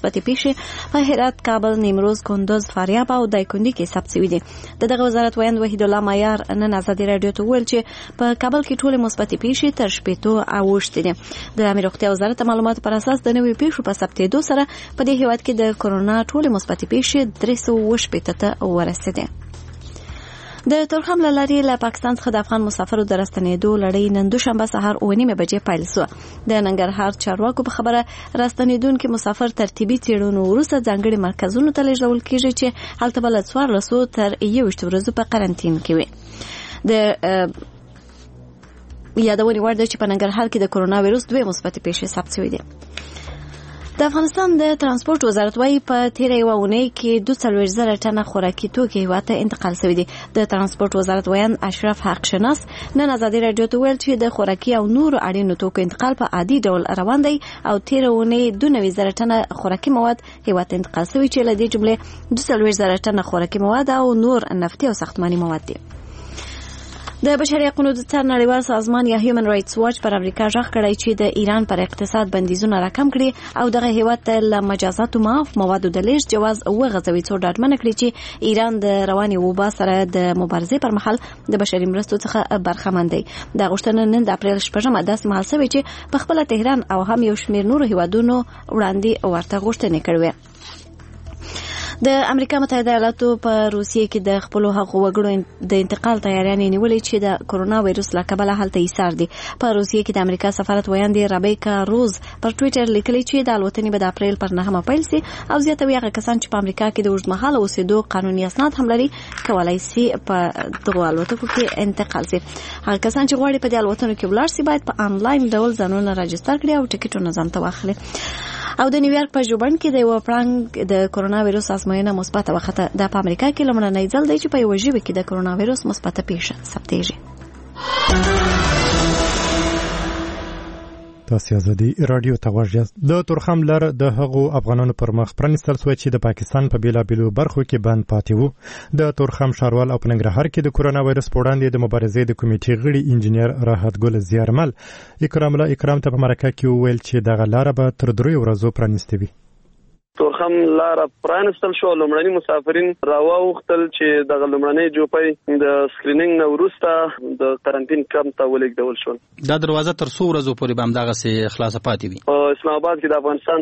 مثبتې پیښې په هرات، کابل، نیمروز، کندوز، فاریاب او دایکنډي کې ثبت شوې دي. دغه وزارت ویاند وحید الله مایار نن ازادي رادیو ته وویل چې په کابل کې ټولې مثبتې پیښې تر 80 اوښتې دي. د امیر روغتیا وزارت معلوماتو پر اساس د نوې پیښو په ثبتېدو سره په دې هیواد کې د کورونا ټولې مثبتې پیښې 380 ته ورسېدې. د تورخم له لارې له پاکستان څخه د افغان مسافرو د راستنېدو لړۍ نن دوشنبه سهار 9:30 بجې پیل شوه. د ننګرهار چارواکو په خبره راستنېدونکي مسافر ترتیبي څېړنو وروسته ځانګړي مرکزونو ته لیږدول کېږي چې هلته به له 14 تر 21 ورځو په قرنطین کې وي. د یادونې وړ ده چې په ننګرهار کې د کورونا وایرس 2 مثبتې پیښې ثبت شوې دي. د افغانستان د ترانسپورت وزارت وايي په تیره یوه اونۍ کې 42,000 ټنه خوراکي توکي هیواد ته انتقال شوي دي. د ترانسپورت وزارت ویاند اشرف حق شناس نن ازادي رادیو ته ویل چې د خوراکي او نورو اړینو توکو انتقال په عادي ډول روان دی او تیره اونۍ 92,000 ټنه خوراکي مواد هیواد ته انتقال شوي چې له دې جملې 42,000 ټنه خوراکي مواد او نور نفتي او ساختماني مواد دي. د بشري حقوقو د نړیوال سازمان یا هیومن رایټس واچ پر امریکا ژغ کړی چې د ایران پر اقتصاد بندیزونه راکم کړي او دغه هیواد ته له مجازاتو معاف موادو د لیږد جواز وغځوي څو ډاډمنه کړي چې ایران د روانې وبا سره د مبارزې پر مهال د بشري مرستو څخه برخمن دی. دا غوښتنه نن د اپریل 8 داسې مهال شوې چې په خپله تهران او هم یو شمېر نورو هیوادونو وړاندې ورته غوښتنې کړې. د امریکا متحده ایالاتو په روسیې کې د خپلو هغو وګړو د انتقال تیاریانې نیولې چې د کورونا وایرس له کبله هلته ایثار دي. په روسیې کې د امریکا سفارت ویاندې رابیکا روز پر ټویټر لیکلي چې د الوتنې به د اپریل پر 9 پیل شي او زیاتوي هغه کسان چې په امریکا کې د اوږدمهاله اوسېدو قانوني اسناد هم لري کولی شي په دغو الوتکو کې انتقال شي. هغه کسان چې غواړي په دې الوتنو کې ولاړ شي باید په آنلاین ډول ځانونه راجستر کړي او ټکټونه ځانته واخلي. او د نیویارک په ژوبڼ کې د یو پړانګ د کورونا وایرس ازموینه مثبته وخته. د په امریکا کې لومړنی ځل دی چې په یو ژبه کې د کورونا وایرس مثبته پیښه ثبتېږي. تاسو ازادي رادیو ته غواړئ. د تورخم لار د هغو افغانانو پر مخ پرانستل شوی چې د پاکستان په بیلابیلو برخو کې بند پاتې وو. د تورخم ښاروال او په ننګرهار کې د کورونا وایرس په وړاندې د مبارزې د کمیټې غړي انجینر راحت ګل زیارمل اکرام الله اکرام ته په مرکه کې وویل چې دغه لار به تر 3 ورځو پرانستې وي. تورخم لار پرانستل شو. لومړني مسافرین راوختل چې د لومړنۍ جوپې د سکرینینګ نه وروسته د قرنطین کمپ ته ولېږدول شول. دا دروازه تر 100 ورځې پورې به همدغسې خلاصه پاتې وي. اسلام آباد کې د افغانستان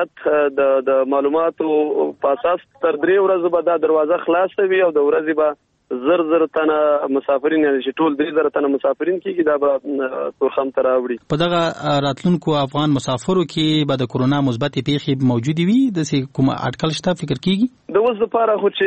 سفارت د معلوماتو په اساس تر 3 ورځې به دا دروازه خلاصه وي او د ورځې به زر تنه مسافرین چې ټول 3,000 تنه مسافرین کېږي دا به تورخم ته راوړي. په دغه راتلونکو افغان مسافرو کې به د کورونا مثبتې پیښې موجودې وي د کوم اټکل شته فکر کېږي؟ د اوس لپاره خو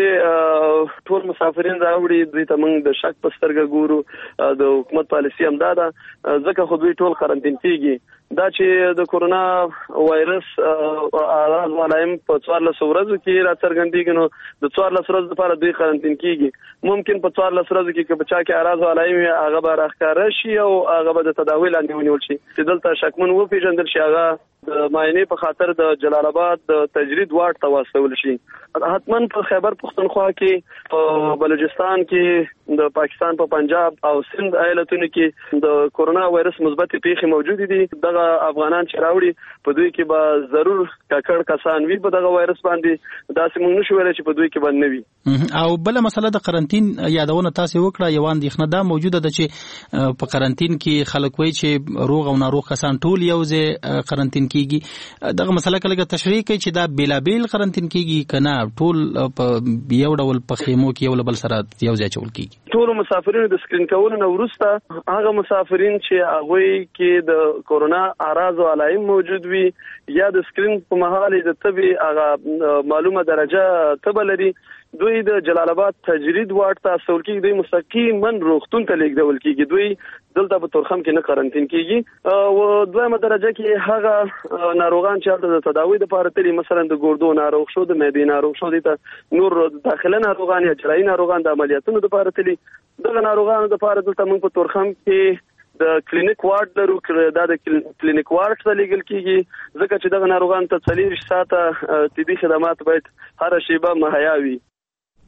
چې ټول مسافرین راوړي دوی ته موږ د شک په سترګه ګورو. د حکومت پالیسي هم دا ده ځکه خو دوی ټول قرنطین کېږي. دا چې د کورونا وایرس اعراض والایم په 14 ورځو کې راڅرګندېږي نو د 14 ورځو لپاره دوی قرنطین کېږي. ممکن په 14 ورځو کې که بچا کې اعراض والایم هغه به راښکاره شي او هغه به د تداوی لاندې ونیول شي چې دلته شکمن وپېژندل شي هغه د معاینې په خاطر د جلال آباد د تجرید واټ ته واستول شي. حتما په خیبر پختونخوا کې په بلوچستان کې د پاکستان په پنجاب او سند ایالتونو کې د کورونا وایرس مثبتې پیښې موجود دي. دغه افغانان چې راوړي په دوی کې به ضرور ککړ کسان وي په دغه وایرس باندې. داسې موږ نشو ویلی چې په دوی کې به نه وي. او بله مسله د قرنطین یادونه تاسې وکړه. یوه اندېښنه دا موجوده ده چې په قرنطین کې خلک وایي چې روغ او ناروغ کسان ټول یو ځای قرنطین کېږي. دغه مسله کله تشریح کوي چې دا بیلابیل قرنطین کېږي که نه ټول په یو ډول په خیمو کې یو له بل سره یو ځای چول کېږي؟ ټولو مسافرینو د سکرین کولو نه وروسته هغه مسافرین چې هغوی کې د کورونا اعراض او علایم موجود وي یا د سکرین په مهال د تبې هغه معلومه درجه تبه لري دوی د جلال آباد تجرید واټ ته استول کېږي. دوی مستقیما روغتون ته لیږدول کېږي. دوی دلته په تورخم کې نه قرنطین کېږي. او دویمه درجه کې هغه ناروغان چې هلته د تداوی دپاره تلي مثلا د ګردو ناروغ شو د معدې ناروغ شو دي ته نور داخله ناروغان یا جراحي ناروغان د عملیاتونو دپاره تلي. دغه ناروغانو دپاره دلته موږ په تورخم کې د کلینیک وارډ لرو. دا د کلینیک وارډ ته لیږل کېږي ځکه چې دغه ناروغانو ته 24 ساعته طبي خدمات باید هره شیبه مهیا وي.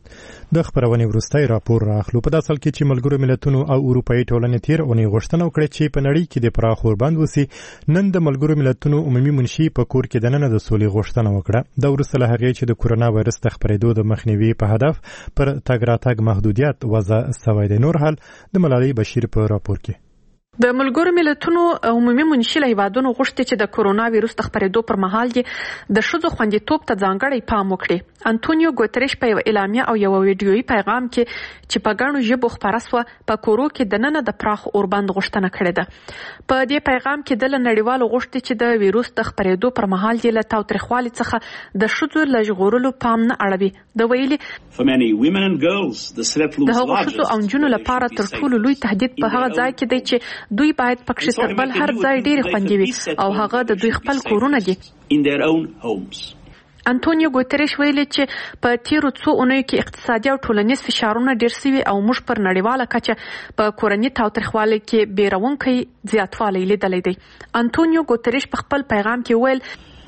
د خبرونې وروستی راپور راخلو. په داسې حال کې چې ملګرو ملتونو او اروپایي ټولنې تیر اونۍ غوښتنه وکړه چې په نړۍ کې د پراخ اوربند وسي. نن د ملګرو ملتونو عمومي منشي په کور کې دننه د سولې غوښتنه وکړه. د وروسته له هغې چې د کورونا وایرس د خپرېدو د مخنیوي په هدف پر تګ راتګ محدودیت وضع سوی دی. نور حال د ملالۍ بشیر په راپور کې. د ملګرو ملتونو عمومي منشي له هیوادونو غوښتي چې د کورونا وایرس د خپرېدو پر مهال یې د ښځو خوندیتوب ته ځانګړی پام وکړي. انټونیو ګوتریش په یو اعلامیه او یو ویډیویي پیغام کې چې په ګڼو ژبو خپاره سوه په کورو کې دننه د پراخ اوربند غوښتنه کړې ده. په دې پیغام کې د نړیوالو غوښتي چې د وایرس د خپرېدو پر مهال یې له تاوتریخوالي څخه د ښځو له ژغورلو پام نه اړوي. د ویلي د هغو ښځو او نجونو لپاره تر ټولو لوی تهدید په هغه ځای کې دی چې دوی باید پکښې تر بل هر ځای ډېرې خوندي وي او هغه د دوی خپل کورونه دي. انټونیو ګوتریش ویلي چې په تیرو څو اونیو کې اقتصادي او ټولنیز فشارونه ډېر سوي او موږ پر نړیواله کچه په کورني تاوتریخوالي کې بیرونکی زیاتوالی لیدلی دی. انټونیو ګوتریش په خپل پیغام کې ویل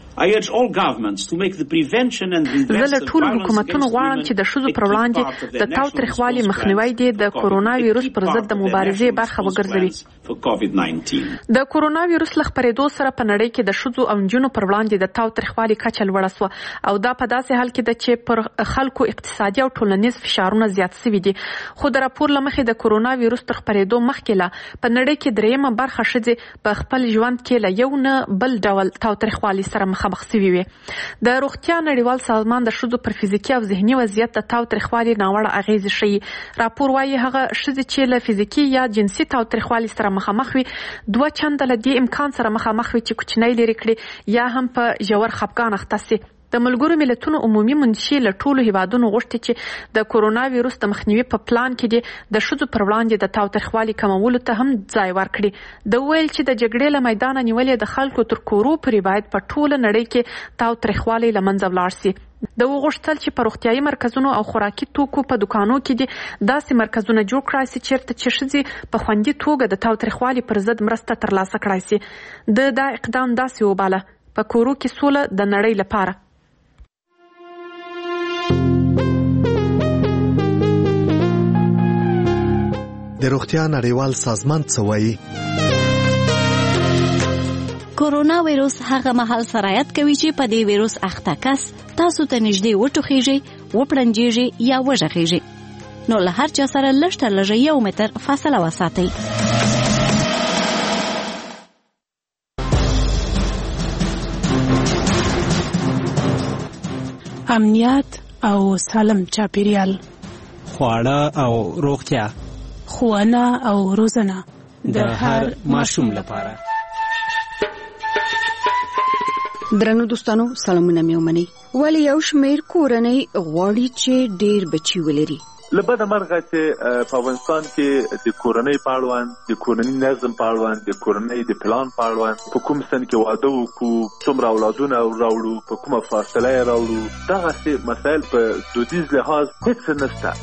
زه له ټولو حکومتونو غواړم چې د ښځو پر وړاندې د تاوتریخوالي مخنیوی دې د کورونا وایرس پر ضد د مبارزې برخه وګرځوي. د کورونا وایرس له خپرېدو سره په نړۍ کې د ښځو او نجونو پر وړاندې د تاوتریخوالي کچه لوړه سوه او دا په داسې حال کې ده چې پر خلکو اقتصادي او ټولنیز فشارونه زیات سوي دي. خو د راپور له مخې د کورونا وایرس تر خپرېدو مخکې لا په نړۍ کې درېیمه برخه ښځې په خپل ژوند کې له یو نه بل ډول تاوتریخوالي سره مخامخ سوي وي. د روغتیا نړیوال سازمان د ښځو پر فزیکي او ذهني وضعیت د تاوتریخوالي ناوړه اغېزې ښیي. راپور وایي هغه ښځې چې له فزیکي یا جنسي تاوتریخوالي سره مخامخ وي 2 چنده له دې امکان سره مخامخ وي چې کوچنی لرې کړي یا هم په ژور خفګان اخته سي. د ملګرو ملتونو عمومي منشي له ټولو هیوادونو غوښتي چې د کورونا وایرس د مخنیوي په پلان کې د ښځو پر وړاندې د تاوتریخوالي کمولو ته هم ځای ورکړي. د ویل چې د جګړې له میدانه نیولې د خلکو تر کورو پورې باید په ټوله نړۍ کې تاوتریخوالي له منځه ولاړ سي. د وغوښتل چې په روغتیايي مرکزونو او خوراکي توکو په دکانو کې دي داسې مرکزونه جوړ کړای سي چیرته چې ښځې په خوندي توګه د تاوتریخوالي پر ضد مرسته ترلاسه کړای سي. دا اقدام داسې وباله په کورو کې سوله د نړۍ لپاره. د روغتیا نړیوال سازمان څه وایي؟ کورونا وایرس هغه مهال سرایت کوي چې په دې وایرس اخته کس تاسو ته نږدې وټوخیږي، وپړنجیږي یا وژغیږي. نو له هر چا سره لږ تر لږه 1 متر فاصله وساتئ. امنیت او سالم چاپیریال، خواړه او روغتیا، ښوونه او روزنه د هر ماشوم لپاره. درنو دوستانو سلامونه مې ومنئ. ولی یو شمیر کورنۍ غواړي چې ډیر بچي ولري. لبدا مرغه چې په افغانستان کې د کورنۍ په اړوند، د کورنۍ نظم په اړوند، د کورنۍ د پلان په اړوند، په کوم سن کې واده وکړو، څومره اولادونه راوړو، په کومه فاصله یې راوړو، دغسې مسایل په دودیز لحاظ هیڅ نشته.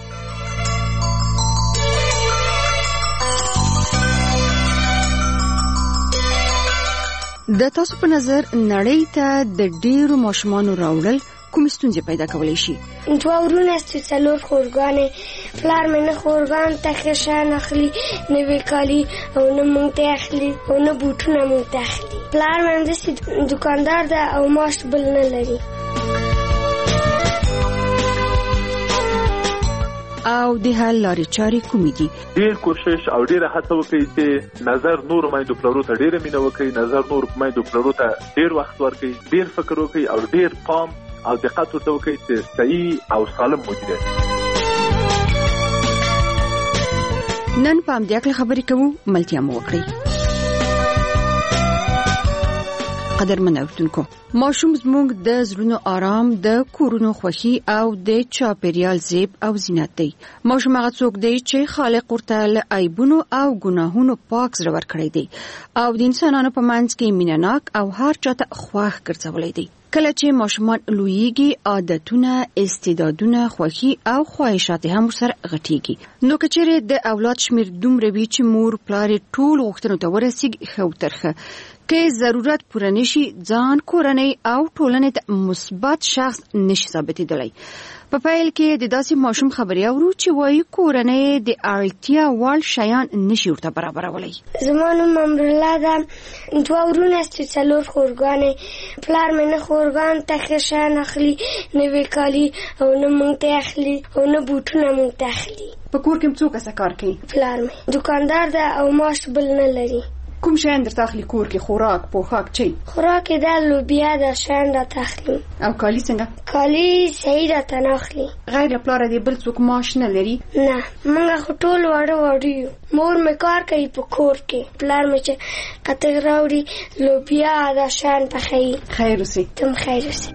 د تاسو په نظر نړۍ ته د ډیرو ماشومانو راوړل کومې ستونزې پیدا کولی شي؟ 2 ورونه چې 4 خورګانې، پلار مې نه خورګان ته ښه شیان اخلي، نه وې کالي او نه موږ ته اخلي او نه بوټونه موږ ته اخلي. پلار مې همداسې دوکاندار ده او معاش بل نه لري. او د حل لارې چارې کومې دي؟ ډېر کوشش او ډېره هڅه وکړئ چې نظر نور میندو پلرو ته ډېره مینه وکړئ، نظر نور میندو پلرو ته ډېر وخت ورکړئ، ډېر فکر وکړئ او ډېر پام او دقت ورته وکړئ چې صحیح او سالم مدیریت. نن په همدې اړه خبرې کوو، ملتیا مو وکړئ. قدرمن اوریدونکو، ماشوم زموږ د زړونو آرام، د کورونو خوښي او د چاپیریال زیب او زینت دی. ماشوم هغه څوک دی چې خالق ورته له عیبونو او ګناهونو پاک زړه ورکړی دی او د انسانانو په منځ کې مینه‌ناک او هر چاته خوښ ګرځولی دی. کله چې ماشومان لویږي، عادتونه، استعدادونه، خوښي او خواهشات هم ورسره غټیږي. نو که چیرې د اولاد شمیر دومره وي چې مور پلار ټول غوښتنو ته ورسیږي، ښه او ترخه کې ضرورت پوره نشي ځان کورنۍ او ټولنې ته مثبت شخص نشي ثابتېدلی. په پیل کې د داسې ماشوم خبرې اورو چې وایي کورنۍ د اړتیا وړ شیان نشي ورته برابرولی. زما نوم امرالله ده. دوه ورونه است چې څلور خورګانې. پلار مې نه خورګان ته ښه شیان اخلي، نه ویکالي او نه موږ ته اخلي او نه بوټونه موږ ته اخلي. په کور کې څوک څه کار کوي؟ پلار مې دکاندار ده او معاش بل نه لري. کوم شیان درته اخلي کور کې؟ خوراک، پوښاک، چی؟ خوراک یې ده لوبیا ده، شیان راته اخلي. او کالي څنګه؟ کالي صحیح راته نه اخلي. غیر له پلاره دې بل څوک معاش نه لري؟ نه، موږ خو ټول واړه یو. مور مې کار کوي په کور کې. پلار مې چې قطع راوړي لوبیا دا شیان پخوي. خیر اوسې. تم خیر اوسې.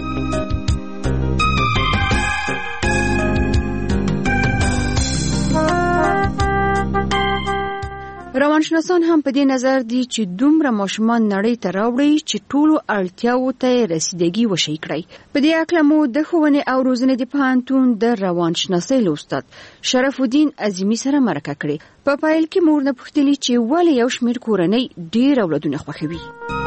روانشناسان هم په دې نظر دي چې دومره ماشومان نړۍ ته راوړي چې ټولو اړتیاوو ته رسیدګي وشي کړي. په دې اړه مو د ښوونې او روزنې د پوهنتون د روانشناسۍ استاد شرف الدین عظیمی سره مرکه کړې. په پیل کې مور نه پوښتلي چې ولې یو شمېر کورنۍ ډېر اولادونه خوښوي.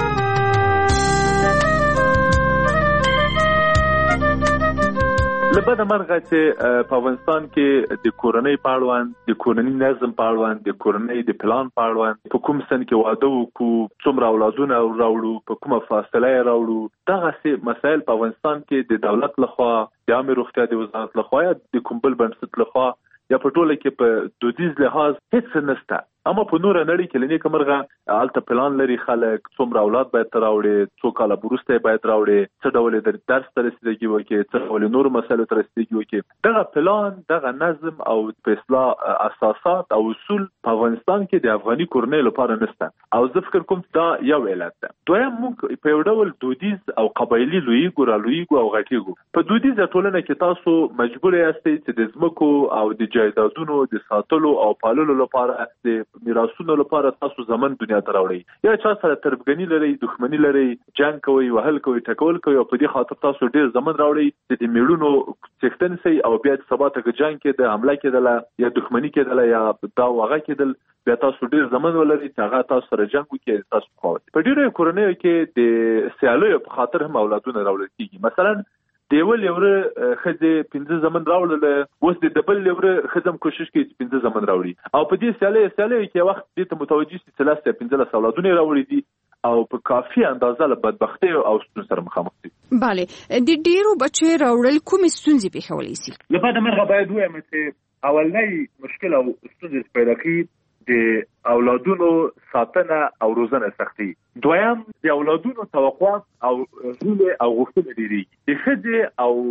لبدا مرغه چې په افغانستان کې د کورنۍ په اړوند، د کورنۍ نظم په اړوند، د کورنۍ د پلان په اړوند، په کوم سن کې واده وکړو، څومره اولادونه راوړو، په کومه فاصله یې راوړو، دغه مسایل په افغانستان کې د دولت لخوا، د عامه روغتیا د وزارت لخوا یا د کوم بل بنسټ لخوا یا په ټوله کې په دودیز لحاظ هیڅ نشته. اما په نور نړۍ کې لنی کومرغه الته پلان لري خلک څومره اولاد باید راوړي، څو کاله وروسته باید راوړي، څه ډول د درس ته رسیدګي وکړي، څه ډول نور مسایلو ته رسیدګي وکړي. دغه پلان، دغه نظم او په اصطلاح اساسات او اصول په افغانستان کې د افغاني کورنۍ لپاره نشته او زه فکر کوم دا یو علت ده. دویم موږ په یو ډول دودیز او قبایلی لویګو او غټیګو په دودیزه ټولنه کې تاسو مجبور یاستئ چې د ځمکو او د جایدادونو د ساتلو او پاللو لپاره د میراثونو لپاره تاسو زمون دنیا ته راوړئ. یا چا سره تربګنی لري، دښمنی لري، جنگ کوي، وهل کوي، ټکول کوي او په دې خاطر تاسو ډیر زمون راوړئ چې د میړونو څښتن سي او بیا د سبا ته جنگ کې د حمله کېدله یا دښمنی کېدله یا دا وغه کېدل، بیا تاسو ډیر زمون ولري چې هغه تاسو سره جنگ وکړي. تاسو په ډیرو کورنیو کې د سیالیو په خاطر هم اولادونه راوړل کیږي. مثلا دیول یوره خځه 15 زمن راوړل، اوس د دبل یوره خځم کوشش کوي چې 15 زمن راوړي او په دې سیاله کې وخت دې ته متوجي چې 15 اولادونه راوړي دي او په کافي اندازه له بدبختی او ستونزو سره مخامخ دي. bale د ډیرو بچو راوړل کومې ستونزې پیښولې سي؟ لپاره مرغه باید وایم چې اولنۍ مشکل او ستونزې پیدا کوي د اولادونو ساتنه او روزنه سختي. دویم د اولادونو توقعات او هیله او غوښتنې لري. د ښځې او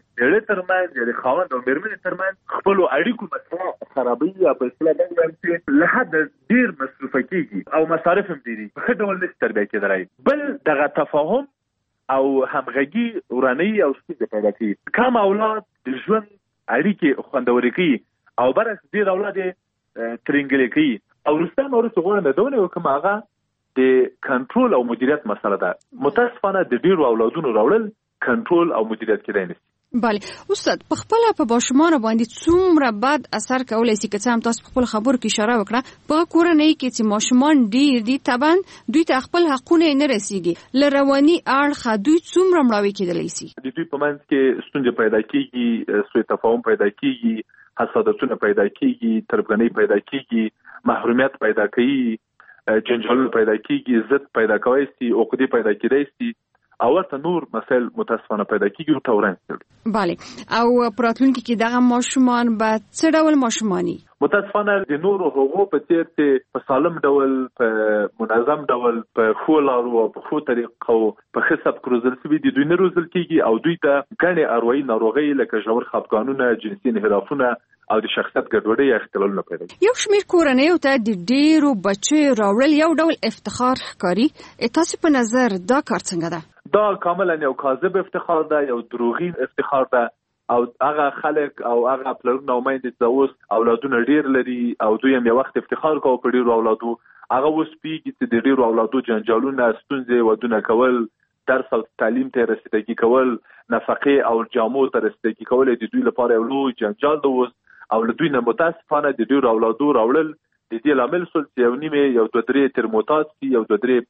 د ترمن د خاوند او مېرمنې ترمن خپل اړیکو مسله خرابوي یا په اصطلاح باندې له حد ډیر مصرف کیږي او مصارف هم ډیری. په ډول نشي تربیه کېدای. بل دغه تفاهم او همغږي وراني او ستونزې پیدا کوي. کم اولاد د ژوند اړیکې خوندوري کوي او برعکس ډیر اولاد ترنګلې کوي او رستم اورس غوړنه دونه کوم هغه د کنټرول او مدیریت مسله ده. متاسفانه د ډیرو اولادونو راوړل کنټرول او مدیریت کېدای نشي. bale استاد په خپل په ماشومان باندې څومره بد اثر کولای شي که څه تاسو خپل خبرو کې اشاره وکړه په کورنۍ کې چې ماشومان ډیر دي طبعا دوی ته خپل حقونه نه رسیږي لرواني اړخ دوی څومره مړاوي کېدلی شي. د دوی په منځ کې ستونزې پیدا کیږي، سوء تفاهم پیدا کیږي، حسادتونه پیدا کیږي، تربګنۍ پیدا کیږي، محرومیت پیدا کیږي، جنجال پیدا کیږي، ضد پیدا کوي سي، عقدې پیدا کیدای سي او ورته نور مسائل متاسفانه پیدا کیږي او تورن. bale او پراتلونکو کې دغه ماشومان به څه ډول ماشومانی؟ متاسفانه د نورو حقوقو په څیر چې په سالم ډول، په منظم ډول، په خو لارو او په خو طریقو په حساب کروزل سوي دي دوی نه روزل کیږي او دوی ته ګڼې اروایي ناروغي لکه ژور خپګانونه، جنسي انحرافونه او د شخصیت ګډوډي یا اختلالونه پیدا کوي. یو شمېر کورنۍ ته د ډیرو بچو راوړل یو ډول افتخار ښکاري. تاسو په نظر دا کار څنګه ده؟ دا کاملا یو کاذب افتخار ده، یو دروغین افتخار ده او هغه خلک او هغه پلرونه او میندې چې اوس اولادونه ډیر لري او دوی هم یو وخت افتخار کوي په ډیرو اولادو، هغه اوس پیږي چې د ډیرو اولادو جنجالونه، ستونزې، ودونه کول، درس او تعلیم ته رسیدګي کول، نفقه او جامو ته رسیدګي کول د دوی لپاره یو لوی جنجال ده اوس او له دوی نه متاسفانه د ډیرو اولادو راوړل د دې لامل سول چې یو نیمه یو 2-3 ترموتاس یو 2-3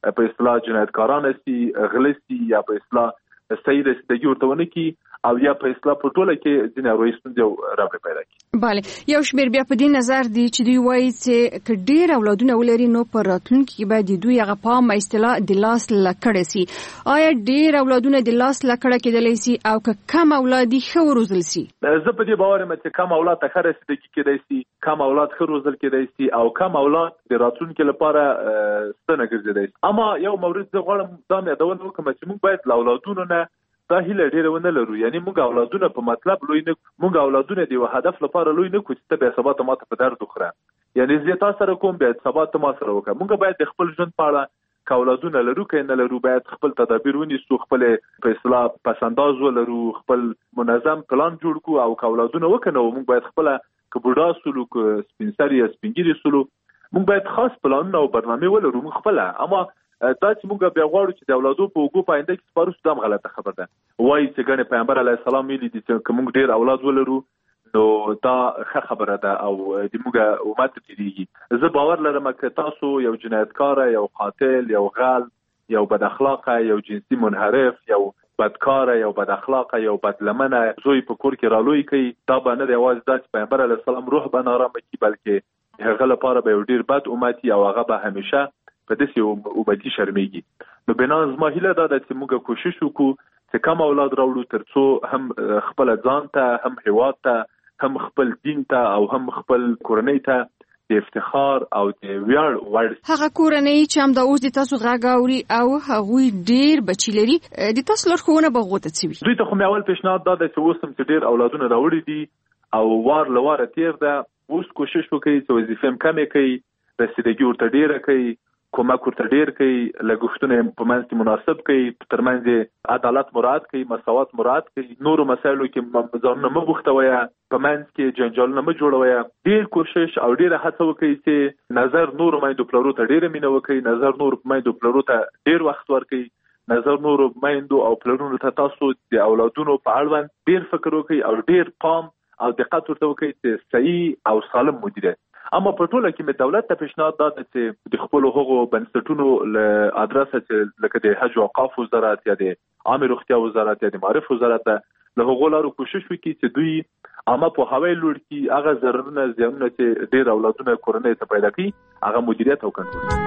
په اصطلاح جنایتکاران سي غلسي یا په اصطلاح صحیح رسیدګي ورته ونه کی او یا په اصطلاح په ټوله کې ځینې رویستون دی راوړي پیدا کی. bale یو شمیر بیا په دې نظر دی چې دوی وایي چې ک ډیر اولادونه ولري نو پر راتلونکي کې باید دوی هغه پام اصطلاح د لاس لکړه سي. آیا ډیر اولادونه د لاس لکړه کېدلی سي او ک کم اولادي خو روزل سي؟ زه په دې باور یم چې کم اولاد ته خره رسیدګي کېدای سي، کم اولاد خو روزل کېدای سي او کم اولاد د راتلونکي لپاره ستنه ګرځیدای سي. اما یو مورد زه غواړم دا مې یادونه وکړم چې موږ باید اولادونو نه دا هیله ډیره ونه لرو. یعنی موږ اولادونه په مطلب لوی نه، موږ اولادونه دی هدف لپاره لوی نه کوو چې ته به سبا ته ماته په درد وخوره. یعنی زه تاسو سره کوم به سبا ته ما سره وکړه. موږ باید خپل ژوند په اړه کاولادونه لرو که نه لرو باید خپل تدابیر ونیسو، خپل په اصطلاح پسنداز ولرو، خپل منظم پلان جوړ کو او کاولادونه وکنو. موږ باید خپل کبوډا سلو ک سپینسری سپینګری سلو موږ باید خاص پلانونه او برنامه ولرو موږ خپل. اما دا چې موږ بیا غواړو چې د اولادو په وګو پاینده کې سپارو ستام غلطه خبره ده. وایي چې ګنې پیغمبر علیه السلام ویلي دي چې موږ ډیر اولاد ولرو نو دا ښه خبره ده او د موږ امت تیریږي. زه باور لرم چې تاسو یو جنایتکار، یو قاتل، یو غل، یو بد اخلاقه، یو جنسي منحرف، یو بدکار، یو بد اخلاقه، یو بدلمنه زوی په کور کې رالوی کوي. دا به نه دی یوازې دا چې پیغمبر علیه السلام روح به نارامه کړي بلکې هغه لپاره به یو ډیر بد امت او هغه به همیشه په داسې امتي شرمېږي. نو بنا زما هیله دا ده چې موږ کوشش وکړو چې کم اولاد راوړو ترڅو هم خپل ځان ته، هم هیواد ته، هم خپل دین ته او هم خپل کورنۍ ته د افتخار او د ویاړ وړ. هغه کورنۍ چې هم د اوس د تاسو غږ اوري او هغوی ډیر بچی لري د تاسو لارښوونه به غوته څه وي؟ دوی ته خو مې اول پیشنهاد دا ده چې اوس هم چې ډیر اولادونه راوړي دي او وار له واره تیر ده، اوس کوشش وکړي چې وظیفې هم کمې کړي، رسیدګي ورته ډیره کړي، کومک ورته ډیر کوي، لګښتونه په منځ کې مناسب کوي، ترمنځ عدالت مراعات کوي، مساوات مراعات کوي، نورو مسایلو کې ځانونه مه بوختوي، په منځ کې جنجالونه مه جوړوي. ډیر کوشش او ډیره هڅه وکړي چې نظر نورو میندو پلرو ته ډیره مینه وکړي، نظر نورو میندو پلرو ته ډیر وخت ورکړي، نظر نورو میندو او پلرونو ته تاسو د اولادونو په اړوند ډیر فکر وکړي او ډیر پام او دقت ورته وکړي چې صحیح او سالم مدیریت. اما په ټوله کې مې دولت ته پیشنهاد دا ده چې د خپل هغو بنسټونو له ادرسه چې لکه د حج او اوقاف وزارت یا د عامه روغتیا وزارت یا د معارف وزارت له هغو لارو کوشش وکړي چې دوی عامه پوهاوی لوړ کړي، هغه ضررونه زیانونه چې ډېر اولادونه کورنۍ ته پیدا کوي هغه مدیریت او کنټرول کړي.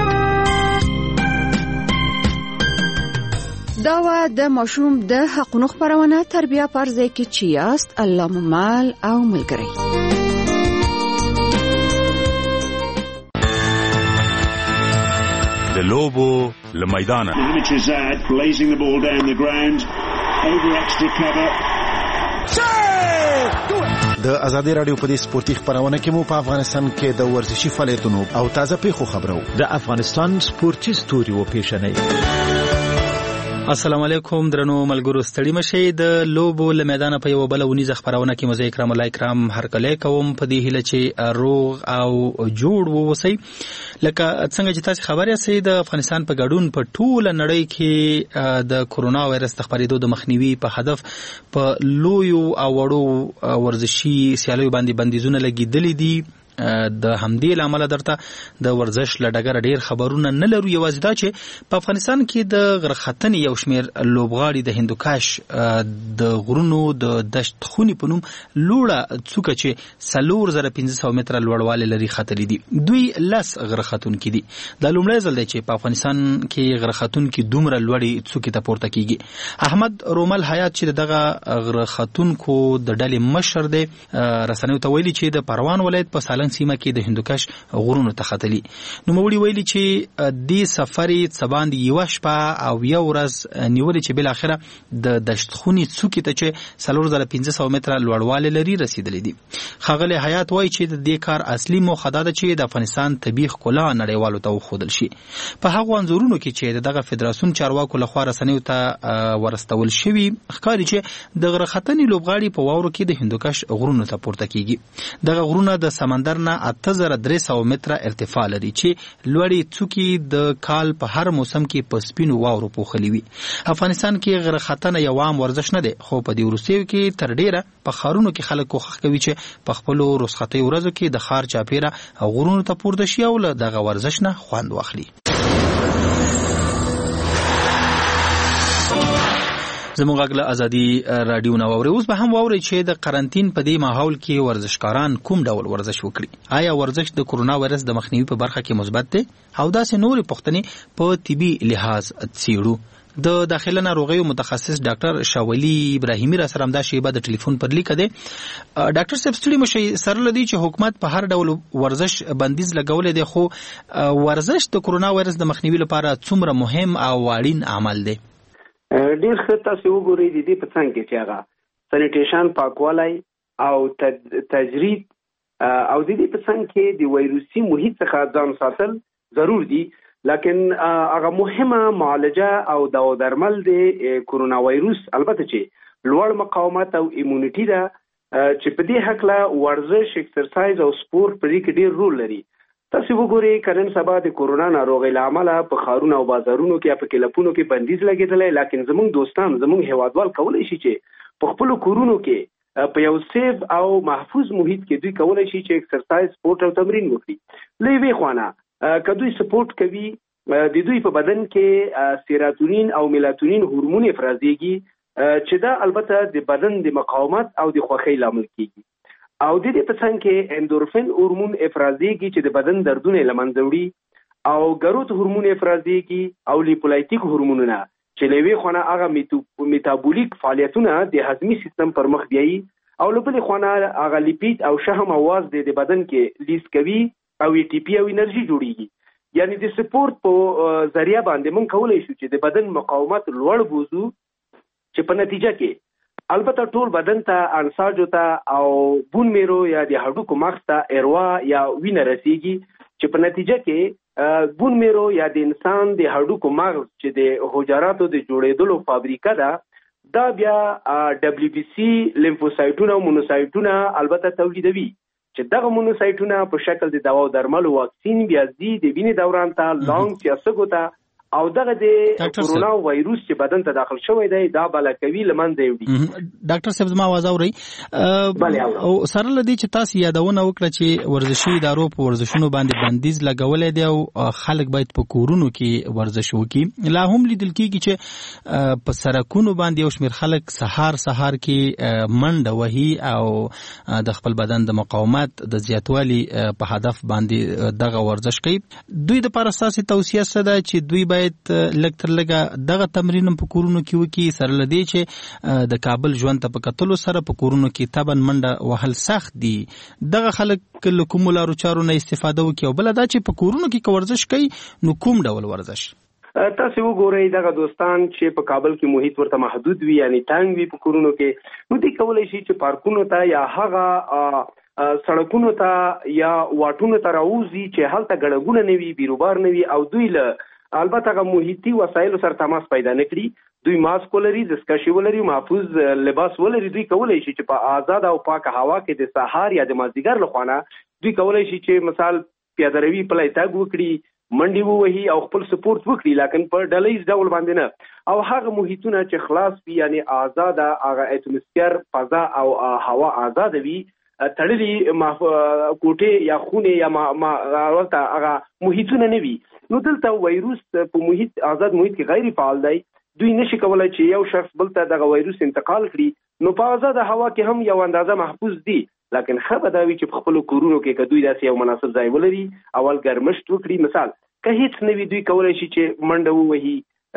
دا و د ماشوم د حقونو خبرونه تربیه پر ځای کې چې یاست الله ممال او ملګری. د لوبو لمیدانه د ازادي رادیو په دې سپورتي خبرونه کې مو په افغانستان کې د ورزشي فعالیتونو او تازه پیښو خبرو د افغانستان سپورتي ستوري و پیښنې. السلام علیکم درنو ملګرو، ستړي مشئ. د لوبو له میدانه په یو بل ونیزه خبرونه کې مزه کرام الله کرام هرکله کوم په دې هیله چې روغ او جوړ ووسی. لکه څنګه چې تاسو خبر یاست د افغانستان په ګډون په ټوله نړۍ کې د کورونا وایرس د خپرېدو د مخنیوي په هدف په لویو او وړو ورزشي سیالیو باندې بندیزونه لګیدلې دي. د همدې لامل درته د ورزش لډګر ډیر خبرونه نه لرو. یوازې دا چې په افغانستان کې د غرختنې یو شمیر لوبغاړي د هندوکش د غرونو د دشت خونی په نوم لوړه څوکه چې 4500 متره لوړوالی لري ختلي دي. دوی 10 غرختونکي دي. دا لومړی ځل دی چې په افغانستان کې غرختونکي دومره لوړې څوکې ته پورته کیږي. احمد رومل حیات چې دغه غرختونکو د ډلې مشر دی رسنیو ته ویلي چې د پروان ولایت په سالنګ سیمه کې د هندوکش غرونو ته ختلي. نو موړي ویلي چې دې سفرې څباندې یو شپه او یو ورځ نیولې چې بل اخره د دشتخونی څوکې ته چې 4500 متره لوړوالی لري رسیدلې دي. ښاغلی حیات وایي چې د دې کار اصلي موخه دا ده چې د افغانستان طبیعي ښکلا نړیوالو ته وښودل شي. په هغو انځورونو کې چې دغه فدراسیون چارواکو لخوا رسنیو ته ورستول شوي ښکاري چې د غرختنې لوبغاړي په واورو کې د هندوکش غرونو ته پورته کیږي. دغه غرونه د سمندر نه 8300 متره ارتفاع لري چې لوړې څوکې د کال په هر موسم کې په سپینو واورو پوښلي وي. افغانستان کې غرختنه یو عام ورزش نه دی، خو په دې وروستیو کې تر ډیره په ښارونو کې خلک کوښښ کوي چې په خپلو رخصتیو ورځو کې د ښار چاپیره غرونو ته پورته شي او له دغه ورزش نه خوند واخلي. زموږ غږ ازادي رادیو نو اوري. اوس به هم واوري چې د قرنټین په دې ماحول کې ورزشکاران کوم ډول ورزش وکړي. آیا ورزش د کرونا وایرس د مخنیوي په برخه کې مثبت دی او داسې نورې پوښتنې په طبي لحاظ څیړو. د داخله ناروغیو متخصص ډاکټر شاولی ابراهیمي را سره همدا شیبه د ټلیفون پر لیک دی. ډاکټر صاحب ستړي مشي سره لدی چې حکومت په هر ډول ورزش بندیز لګولې دی، خو ورزش د کرونا وایرس د مخنیوي لپاره څومره مهم او اړین عمل دی؟ ډیر ښه تاسو وګورئ د دې په څنګ کې چې هغه سانیټیشن، پاکوالی او تجرید او د دې په څنګ کې د وایروسي محیط څخه ځان ساتل ضرور دي، لکن هغه مهمه معالجه او دوا درمل د کرونا وایروس البته چې لوړ مقاومت او ایمونیټي ده، چې په دې هکله ورزش، اکسرسایز او سپورت په دې کې ډیر رول لري. تاسو وګورئ کنن سبا د کرونا ناروغي لامل په خارونو او بازارونو کې په کلپونو کې بندیز لګیدلې، لکن زموږ دوستان، زموږ هیوادوال کولای شي چې په خپل کورونو کې په یو سیف او محفوظ محیط کې دوی کولای شي چې اکسرسایز، سپورت او تمرین وکړي. لوی خوانه کدوې سپورت کوي د دوی په بدن کې سیروتونین او میلاتونین هورمون افرازيږي چې دا البته د بدن د مقاومت او د خوښۍ لامل کیږي. او د دې په څنګ کې اندورفین هورمون افرازيږي چې د بدن دردونه لمنځه وړي، او ګروت هورمون افرازيږي او لیپولایټیک هورمونونه چې لوي خونه هغه میټابولیک فعالیتونه د هضمي سیستم پر مخ بیایي، او لبل خونه هغه لیپید او شحم اواز د بدن کې لیس کوي او ای ټي پی او انرژي جوړیږي. یعنی د سپورت په ذریعہ باندې مونږ کولای شو چې د بدن مقاومت لوړ بوزو، چې په نتیجه کې البته ټول بدن ته انساجو ته او بون میرو یا د هډوکو مغز ته اروا یا وینه رسیږي، چې په نتیجه کې بون میرو یا د انسان د هډوکو مغز چې د حجراتو د جوړېدلو فابریکه ده، دا بیا دبليو بي سي لیمفوسایټونه او مونوسایټونه البته تولیدوي، چې دغه مونوسایټونه په شکل د دوا او درملو واکسین بیا د وینې دوران ته لانګ سیاسګو ته او دغه د کرونا وایروس چې بدن ته داخل شوی دی دا بلکوي لمنځه وړي. ډاکټر صاحب زما आवाज اوري؟ او سره لدی چې تاسو یادونه وکړه چې ورزشي ادارو په ورزشونو باندې بندیز لګولې دی او خلک باید په کورونو کې ورزش وکړي. لا هم لیدل کېږي چې په سرکونو باندې یو شمېر خلک سهار کې منډه وهي او د خپل بدن د مقاومت د زیاتوالي په هدف باندې دغه ورزش کوي. دوی د لپاره اساسي توصیه څه ده چې دوی لږ تر لږه دغه تمرین په کورونو کې وکړي، سره لدی چې د کابل ژوند ته په کتلو سره په کورونو کې تبن منډه وهل سخت دي، دغه خلک له کوم لارو چارو نه استفاده وکړي، او بل دا چې په کورونو کې ورزش کوي نو کوم ډول ورزش؟ تاسو وګورئ دغه دوستان چې په کابل کې محیط ورته محدود وي، یعنی تنګ وي په کورونو کې، نو دوی کولای شي چې پارکونو ته یا هغه سړکونو ته یا واټونو ته راوځي چې هلته ګڼګونه نه وي، بیروبار نه وي، او دوی له البته هغه محیطي وسایلو سره تماس پیدا نه کړي، دوی ماسک ولري، دستکشې ولري، محفوظ لباس ولري. دوی کولای شي چې په آزاد او پاکه هوا کې د سهار یا د مازدیګر لخوانه دوی کولای شي چې مثال پیاده روي پلی تګ وکړي، منډې ووهي او خپل سپورت وکړي، لکن په ډلهییز ډول باندې نه. او هغه محیطونه چې خلاص وي، یعنی آزاد، هغه اټموسفیر فضا او هوا آزاد وي، تړلي کوټې یا خونه یا ورته هغه محیطونه نه وي، نو دلته وایروس په محیط آزاد محیط کې غیر فعال دی. دوی نشي کولای چې یو شخص بل ته دغه وایروس انتقال کړي، نو په آزاد هوا کې هم یو اندازه محفوظ دي، لکن خبره دا وی چې په خپل کورونو کې کدوې داسې یو مناسب ځای ولري، اول ګرمشت وکړي. مثال که هیڅ نه وي، دوی کولای شي چې منډه ووهي،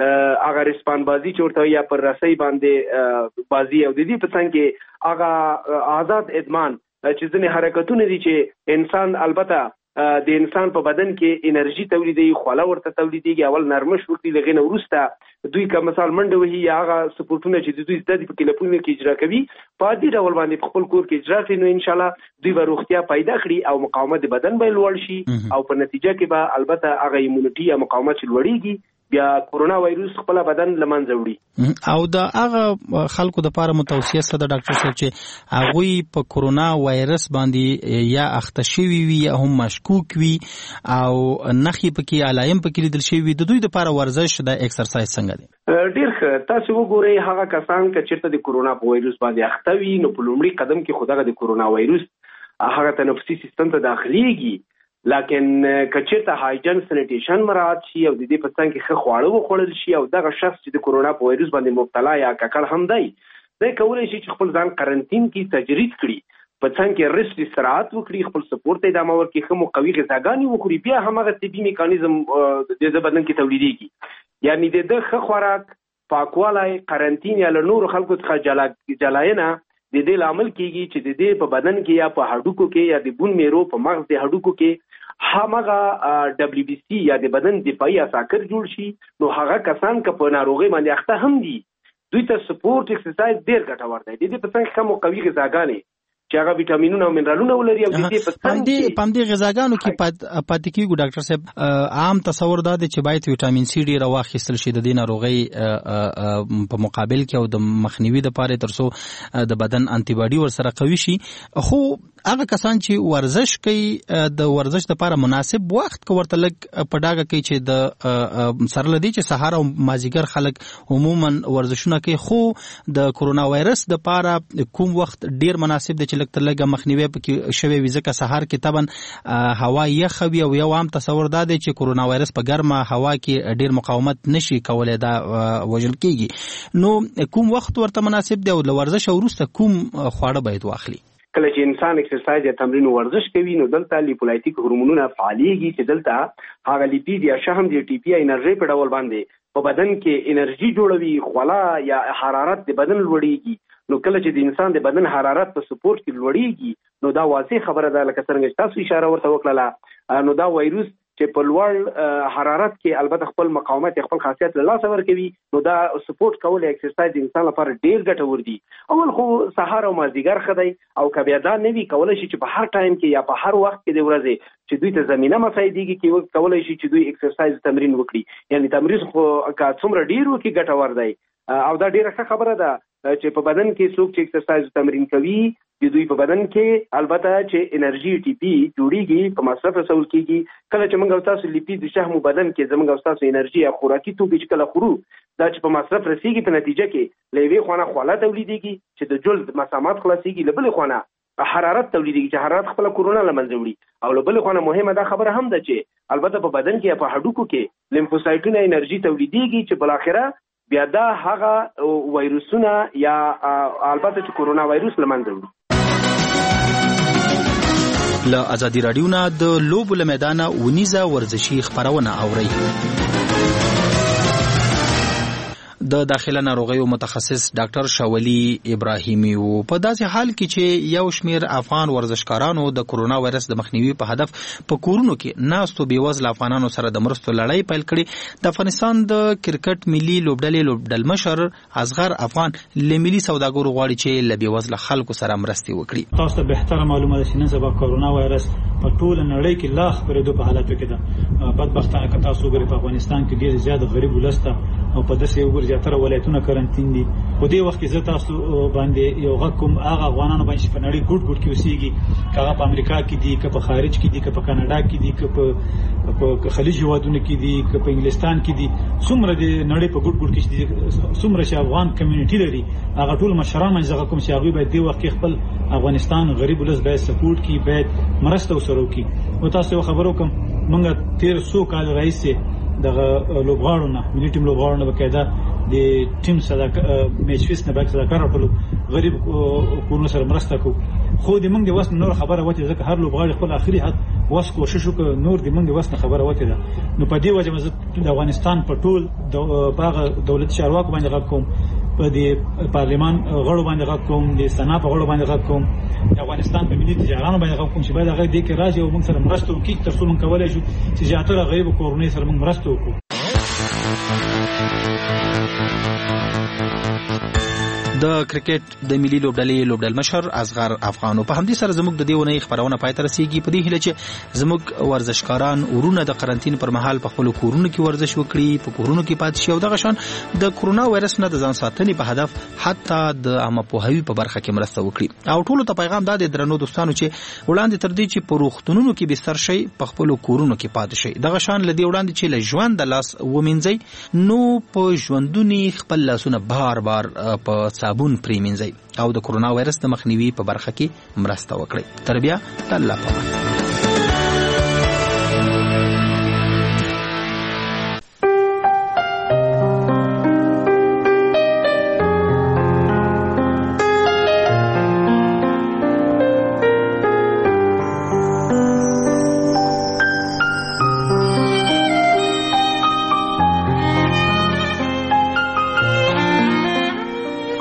هغه رسپان بازی چورته یا پر رسۍ باندې بازی، او د دې په څنګ کې هغه آزاد ادمان چې ځینې حرکتونه دي چې انسان البته د انسان په بدن کې انرژي تولیدي، خوله ورته تولیديږي، اول نرمش وکړي، لغې نه وروسته دوی که مثال منډه وهي یا هغه سپورتونه چې دوی زده دي په کلپونو کې اجرا کوي، په عادي ډول باندې په خپل کور کې اجرا کړي، نو انشاءالله دوی به روغتیا پیدا کړي او مقاومت بدن به لوړ شي، او په نتیجه کې به البته هغه ایمونیټي یا مقاومت چې لوړیږي، بیا کرونا وایروس خپل بدن لمنځه وړي. او د هغه خلکو د لپاره متوصیه څه ده ډاکټر صاحب چې هغوی په کرونا وایرس باندې یا اخته شوي وي یا هم مشکوک وي او نښې پکې علایم پکې لیدل شوي وي، د دوی د لپاره ورزش د ایکسرسایز څنګه دی؟ ډیر ښه. تاسو وګورئ هغه کسان چې چېرته د کرونا په وایروس باندې اخته وي، نو په لومړي قدم کې خو دغه د کرونا وایروس هغه تنفسي سیستم ته داخليږي، لکن کچېرته هایجن سانیټیشن مراعات شي او د دې په څنګ کې ښه خواړه وخوړل شي او دغه شخص چې د کورونا په وایروس باندې مبتلا یا ککړ هم دی کولی شي چې خپل ځان قرنطین کې تجرید کړي، په څنګ کې ریسټ استراحت وکړي، خپل سپورت ته ادامه ورکړي، ښه مقوي غذاګانې وخوري، بیا هماغه طبي میکانیزم د بدن کې تولیدېږي. یعنی د ښه خوراک، پاکوالی، قرنطین یا له نورو خلکو څخه جلاینه د دې لامل کېږي چې د دې په بدن کې یا په هډوکو کې یا د بون میرو په مغز د هډوکو کې هماغه WBC یا د بدن دفاعي عساکر جوړ شي. نو هغه کسان که په ناروغۍ باندې اخته هم دي، دوی ته سپورت ایکسرسایز ډېر ګټور دی. د دې په څنګ کې کوم قوي غذاګانې چې هغه ویټامینونه او منرالونه ولري او د دې په څنګ کې پاندې غذاګانو کې پاتې کېږي. ډاکټر صاحب عام تصور دا دی چې باید ویټامین سي ډېر واخیستل شي د دې ناروغۍ په مقابل کې او د مخنیوي لپاره ترڅو د بدن انټي باډي ورسره قوي شي. خو هغه کسان چې ورزش کوي د ورزش لپاره مناسب وخت کو ورته لګ په ډاګه کوي چې د سره لدی چې سهار او مازیګر خلک عموما ورزشونه کوي، خو د کورونا وایرس لپاره کوم وخت ډیر مناسب دی چې لګ تر لګه مخنیوي پکې شوی وي؟ ځکه سهار کې طبعا هوا یخ وي او یو عام تصور دا دی چې کورونا وایرس په ګرمه هوا کې ډیر مقاومت نشي کولای دا وژل کیږي. نو کوم وخت ورته مناسب دی او د ورزش وروسته کوم خواړه باید واخلي؟ کله چې انسان ایکسرسایز یا تمرین ورزش کوي نو دلته لیپولایټیک هورمونونه فعالېږي چې دلته هغه لیپید یا شحم د ټي پی انرژي په ډول باندې په بدن کې انرژي جوړوي، خلا یا حرارت د بدن لوړېږي. نو کله چې د انسان د بدن حرارت په سپورت کې لوړېږي نو دا واضح خبره ده، لکه څنګه تاسو اشاره ورته وکړه، نو دا وایروس چې په لوړ حرارت کې البته خپل مقاومت خپل خاصیت له لاسه ورکوي. نو دا سپورت کول ایکسرسایز د انسان لپاره ډیر ګټور دي. اول خو سهار او مازدیګر خدای او کبه دا نه وی کولای شي چې په هر ټایم کې یا په هر وخت کې د ورځې چې دوی ته زمينه مساعدېږي کې کولای شي چې دوی ایکسرسایز تمرین وکړي. یعنی تمرین خو کا څومره ډیرو کې ګټور دی او دا ډیره ښه خبره ده چې په بدن کې څوک چې ایکسرسایز تمرین کوي د دوی په بدن کې البته چې انرژي ټي پی جوړیږي په مصرف رسول کیږي. کله چې موږ تاسو لیپید شحم بدن کې زموږ تاسو انرژي او خوراکي توکي چې کله خورو دا چې په مصرف رسیږي په نتیجه کې لوي خونه خواله تولیدېږي چې د جلد مسامات خلاصيږي، لبل خونه حرارت تولیدېږي چې حرارت خپل کورونا لمنځه وړي، او لبل خونه مهمه دا خبره هم ده چې البته په بدن کې په هډوکو کې لیمفوسایټونه انرژي تولیدېږي چې بل اخره بیا دا هغه وایروسونه یا البته چې کورونا وایروس لمنځه وړي. له ازادي رادیو نه د لوبو له میدانه ونیزه ورزشي خبرونه اوري. د داخله ناروغیو متخصص ډاکټر شاولی ابراهیمی وو په داسې حال کې چې یو شمیر افغان ورزشکارانو د کورونا وایرس د مخنیوي په هدف په کورونو کې ناستو بیوزله افغانانو سره د مرستو لړۍ پیل کړې. د افغانستان د کرکټ ملي لوبډلې لوبډلمشر اصغر افغان لملي سوداګرو غواړي چې له بیوزله خلکو سره مرستې وکړي. تاسو ته بهتره معلومه ده چې نن سبا کورونا وایرس په ټول نړۍ کې لا خبرېدو په حالت کې ده. بدبختانه که تاسو وګورئ په افغانستان کې ډېر زیات غریب ولسته او په داسې وګورئ زیاتره ولایتونه کرنټین دي. په دې وخت کې زه تاسو باندې یو غږ کوم هغه افغانانو باندې چې په نړۍ ګډ ګډ کې اوسېږي، هغه په امریکا کې دي، که په خارج کې دي، که په کاناډا کې دي، که په خلیج هیوادونو کې دي، که په انګلستان کې دي، څومره د نړۍ په ګډ ګډ کې دي، څومره چې افغان کمیونټي لري، هغه ټول مشران زه کوم چې هغه باید دې وخت کې خپل افغانستان غریب ولس باید سپورټ کی، باید مرسته وسره وکړي. او تاسو خبرو کوم موږ 1300 کال راځي دغه لوبغاړو نه ملي ټیم لوبغاړو نه بقاعده د ټیم سره میچ فیس نه باید سره کار وکړو، غریب کورونو سره مرسته کوو. خو د موږ د وس نور خبره وته ځکه هر لوبغاړي خپل اخري حد وس کوشش وکړ، نور د موږ د وس خبره وته ده. نو په دې وجه مزه د افغانستان په ټول باغ دولت چارواکو باندې غږ کوم، په دې پارلمان غړو باندې غږ کوم، د سنا په غړو باندې غږ کوم، د افغانستان په ملي تجارانو باندې غږ کوم چې باید هغه دې کې راځي او موږ سره مرسته وکړي ترڅو موږ کولای شو چې زیاتره غریب کورنۍ سره موږ مرسته وکړو. د کرکټ د ملي لوبډلې لوبډلمشر اصغر افغانو په همدې سره زموږ د دې ونې خبرونه پای ته رسیږي. په دې هیله چې زموږ ورزشکاران ورونه د قرنطین پر مهال په خپل کورونو کې ورزش وکړي، په کورونو کې پاتې شي او دغه شان د کورونا وایرس نه د ځان ساتنې په هدف حتی د عامه پوهاوي په برخه کې مرسته وکړي. او ټولو ته پیغام دا دی درنو دوستانو چې وړاندې تر دې چې په روغتونونو کې بستر شي په خپل کورونو کې پاتې شي. دغه شان لدی وړاندې چې له ژوند د لاس ومنځي نو په ژوندونی خپل لاسونه بار بار په صابون پریمنځي او د کورونا وایرس د مخنیوي په برخه کې مرسته وکړي. تر بیا الله پاک.